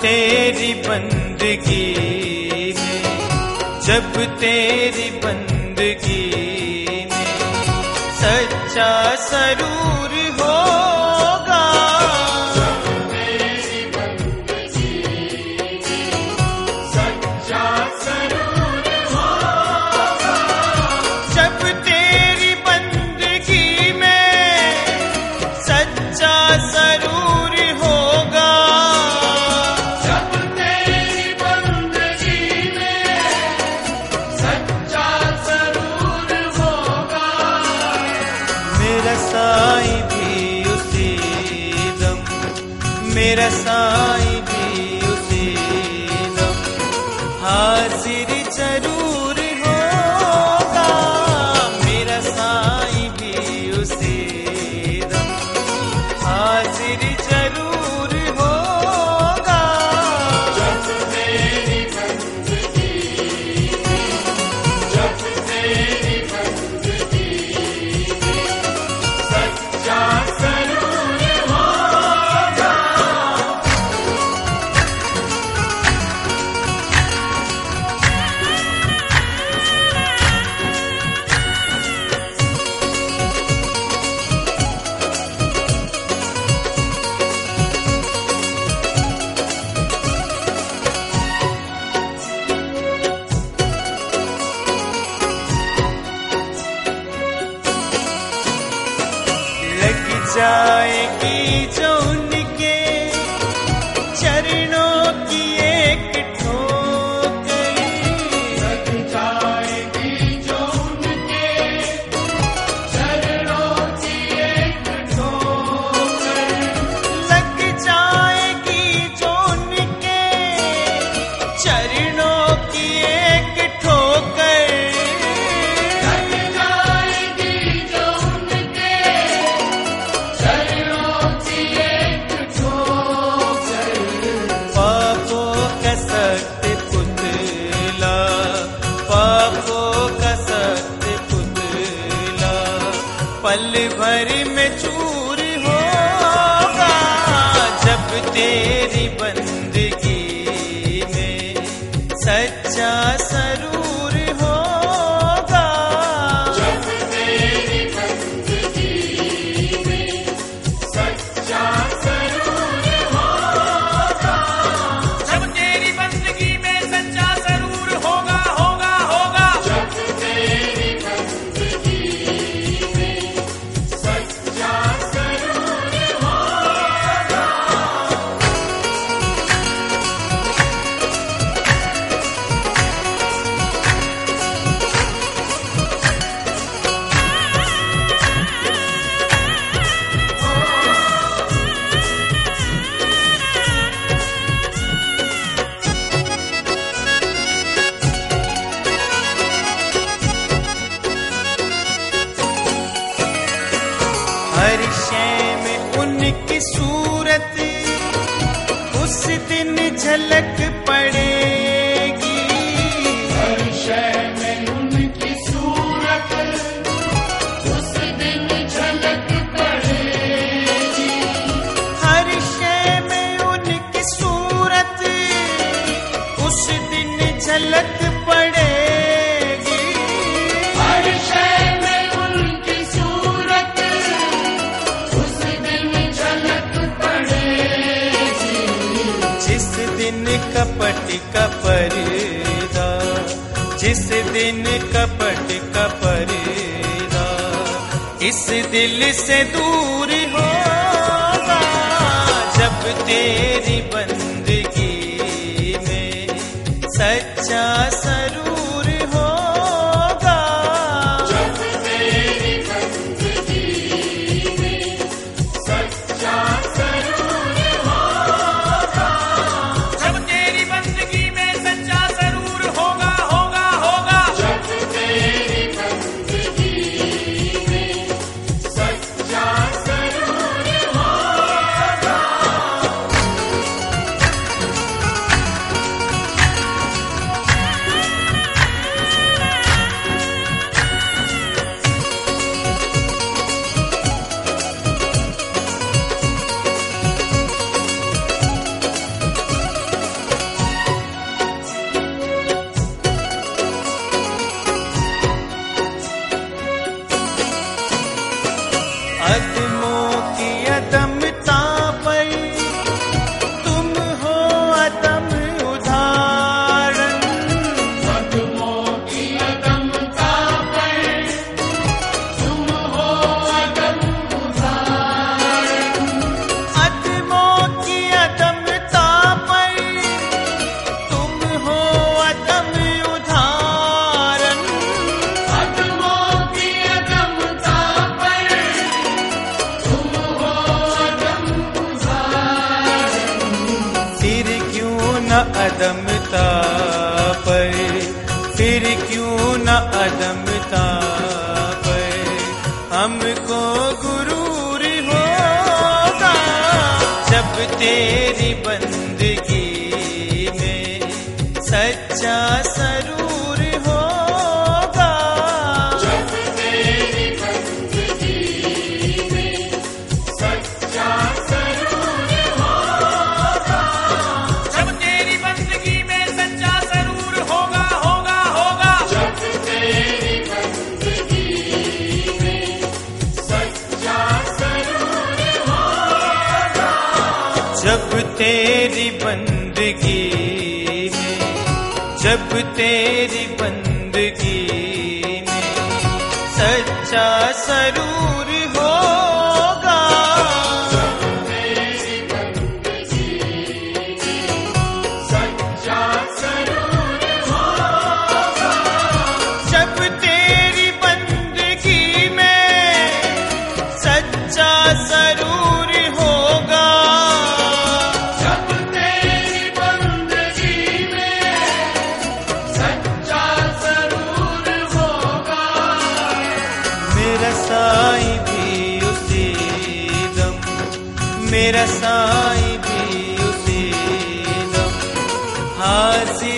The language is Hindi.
तेरी बंदगी में, जब तेरी बंदगी में सच्चा सरूर होगा, जब तेरी बंदगी में सच्चा सरूर होगा, जब तेरी बंदगी में सच्चा सरूर होगा, जब तेरी बंदगी में सच्चा सरूर होगा, मेरा साईं भी उसी दम, मेरा साईं भी उसी दम हाजिर जरूर होगा, मेरा साईं भी उसी दम हाजिर जरूर होगा, जब तेरी बंदगी में, जब तेरी बंदगी में सच्चा सरूर होगा। लग जाएगी जो उनके चरणों की एक ठोकर, लग जाएगी जो उनके चरणों की एक ठोकर, लग जाएगी जो उनके चरणों की एक ठोकर, लग जाएगी जो उनके चरणों की एक ठोकर, पापों का सख्त पुतला, पापों का सख्त पुतला पल भर में चूर होगा, जब तेरी बंदगी में सच्चा सरूर होगा, जब तेरी बंदगी में सच्चा सरूर होगा, जब तेरी बंदगी में सच्चा सरूर होगा, होगा होगा, जब तेरी बंदगी में सच्चा सरूर होगा। हर शय में उनकी सूरत उस दिन झलक पड़ेगी, हर शय में उनकी सूरत उस दिन झलक पड़ेगी, हर शय में उनकी सूरत उस दिन झलक पड़ेगी, हर शय में उनकी सूरत उस दिन झलक पड़ेगी, जिस दिन कपट का पर्दा, जिस दिन कपट का पर्दा इस दिल से दूर होगा, जब तेरी बंदगी में सच्चा सरूर होगा, जब तेरी बंदगी में सच्चा सरूर होगा, जब तेरी बंदगी में सच्चा सरूर होगा, होगा होगा, जब तेरी बंदगी में सच्चा सरूर होगा। न अदमता पर, फिर क्यों न अदमता पर हमको गुरूर होगा। जब तेरी बंदगी में सच्चा सरूर होगा। जब तेरी बंदगी में सच्चा सरूर होगा। जब तेरी बंदगी में सच्चा सरूर होगा होगा होगा। जब तेरी बंदगी में सच्चा सरूर होगा। जब तेरी बंदगी में, जब तेरी बंदगी में सच्चा सरूर होगा। जब तेरी बंदगी में सच्चा सरूर होगा। जब तेरी बंदगी में सच्चा सरूर होगा। जब तेरी बंदगी में सच्चा सरूर होगा। मेरा साईं भी उसी दम, मेरा साईं भी उसी दम हाजिर